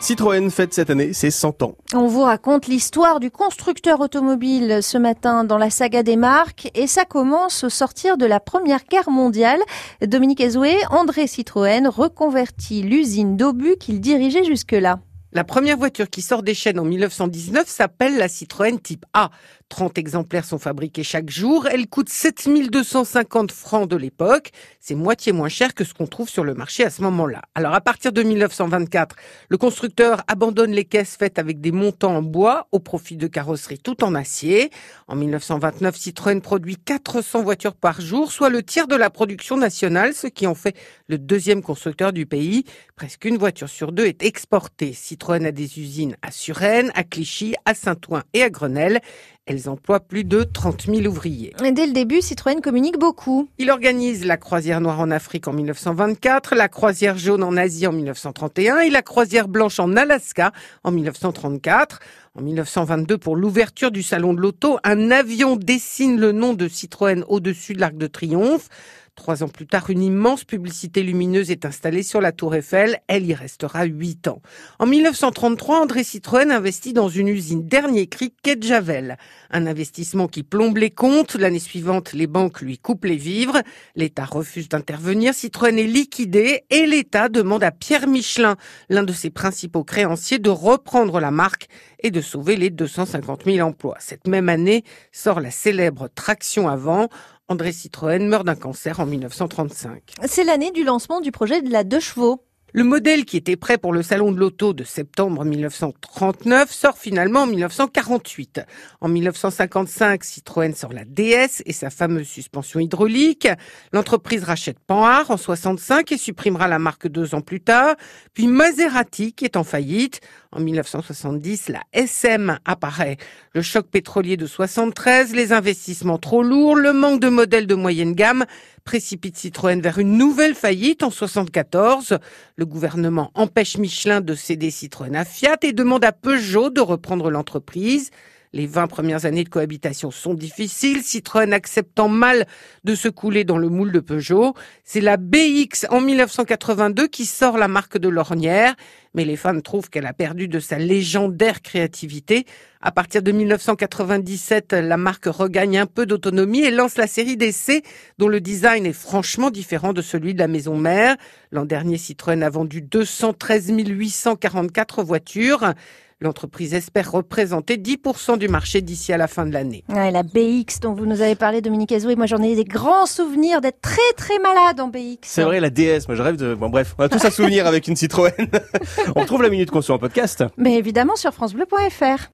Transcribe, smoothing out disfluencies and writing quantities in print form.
Citroën fête cette année ses 100 ans. On vous raconte l'histoire du constructeur automobile ce matin dans la saga des marques et ça commence au sortir de la Première Guerre mondiale. Dominique Ezoué, André Citroën reconvertit l'usine d'obus qu'il dirigeait jusque-là. La première voiture qui sort des chaînes en 1919 s'appelle la Citroën Type A. 30 exemplaires sont fabriqués chaque jour. Elle coûte 7 250 francs de l'époque. C'est moitié moins cher que ce qu'on trouve sur le marché à ce moment-là. Alors à partir de 1924, le constructeur abandonne les caisses faites avec des montants en bois au profit de carrosseries tout en acier. En 1929, Citroën produit 400 voitures par jour, soit le tiers de la production nationale, ce qui en fait le deuxième constructeur du pays. Presque une voiture sur deux est exportée. Citroën a des usines à Suresnes, à Clichy, à Saint-Ouen et à Grenelle. Elles emploient plus de 30 000 ouvriers. Et dès le début, Citroën communique beaucoup. Il organise la croisière noire en Afrique en 1924, la croisière jaune en Asie en 1931 et la croisière blanche en Alaska en 1934. En 1922, pour l'ouverture du salon de l'auto, un avion dessine le nom de Citroën au-dessus de l'Arc de Triomphe. 3 ans plus tard, une immense publicité lumineuse est installée sur la Tour Eiffel. Elle y restera 8 ans. En 1933, André Citroën investit dans une usine dernier cri quai de Javel. Un investissement qui plombe les comptes. L'année suivante, les banques lui coupent les vivres. L'État refuse d'intervenir. Citroën est liquidé et l'État demande à Pierre Michelin, l'un de ses principaux créanciers, de reprendre la marque et de sauver les 250 000 emplois. Cette même année sort la célèbre traction avant. André Citroën meurt d'un cancer en 1935. C'est l'année du lancement du projet de la 2 chevaux. Le modèle qui était prêt pour le salon de l'auto de septembre 1939 sort finalement en 1948. En 1955, Citroën sort la DS et sa fameuse suspension hydraulique. L'entreprise rachète Panhard en 65 et supprimera la marque 2 ans plus tard. Puis Maserati qui est en faillite. En 1970, la SM apparaît. Le choc pétrolier de 73, les investissements trop lourds, le manque de modèles de moyenne gamme précipite Citroën vers une nouvelle faillite en 74. Le gouvernement empêche Michelin de céder Citroën à Fiat et demande à Peugeot de reprendre l'entreprise. Les 20 premières années de cohabitation sont difficiles, Citroën acceptant mal de se couler dans le moule de Peugeot. C'est la BX en 1982 qui sort la marque de l'ornière, mais les fans trouvent qu'elle a perdu de sa légendaire créativité. À partir de 1997, la marque regagne un peu d'autonomie et lance la série d'essais dont le design est franchement différent de celui de la maison mère. L'an dernier, Citroën a vendu 213 844 voitures. L'entreprise espère représenter 10% du marché d'ici à la fin de l'année. Ouais, la BX dont vous nous avez parlé, Dominique Ezoué, moi j'en ai des grands souvenirs d'être très très malade en BX. C'est vrai, la DS, moi je rêve de... Bon bref, on a tous un souvenir avec une Citroën. On retrouve la Minute Conso en podcast. Mais évidemment sur francebleu.fr.